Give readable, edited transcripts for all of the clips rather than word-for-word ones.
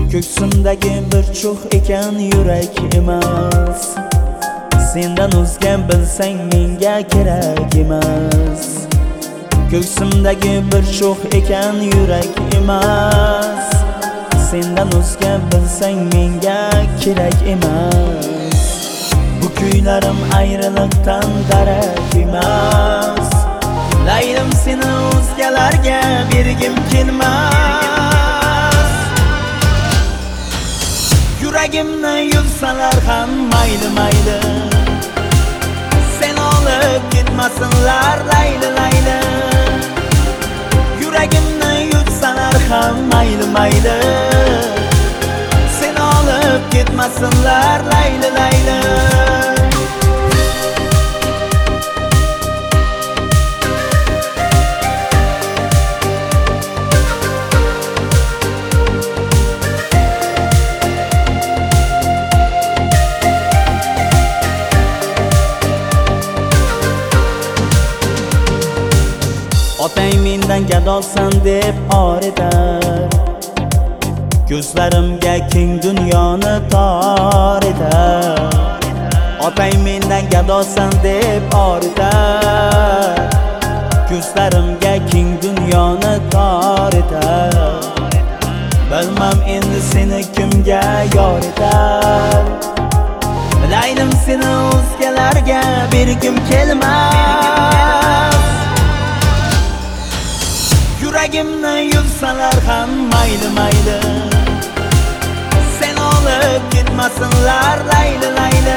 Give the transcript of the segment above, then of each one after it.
Ko'ksimdagi bir cho'x ekan yurak emas. Sendan o'zga bilsang menga kerak emas. Ko'ksimdagi bir cho'x ekan yurak emas. Sendan o'zga bilsang menga kerak emas. Bu kuylarim ayriliqdan darak emas. Laylim seni o'zgalarga bergim kelmas. Yuragimni yulsalar ham mayli mayli, sen olib ketmasinlar layli layli. Yuragimni yulsalar ham mayli mayli, sen olib ketmasinlar layli layli. Otang mendan gadosan deb or etar, ko'zlarimga keng dunyoni tor etar. Otang mendan gadosan deb or etar, ko'zlarimga keng dunyoni tor etar. Bilmam endi seni kimga yor etar. Laylim seni o'zgalarga bergim kelmas. Yuragimni yulsalar ham mayli mayli, sen olib ketmasinlar layli layli.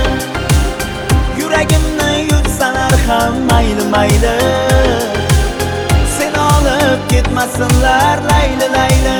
Yuragimni yulsalar ham mayli mayli, sen olib ketmasinlar layli layli.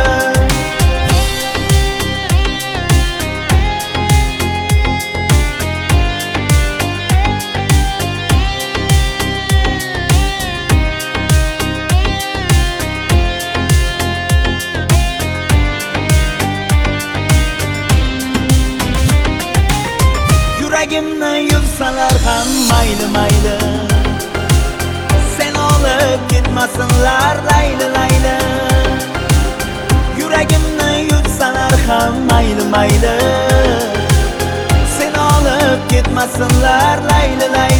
Yuragimni yulsalar ham mayli mayli, sen olib ketmasinlar layli layli. Yuragimni yulsalar ham mayli mayli, sen olib ketmasinlar layli layli.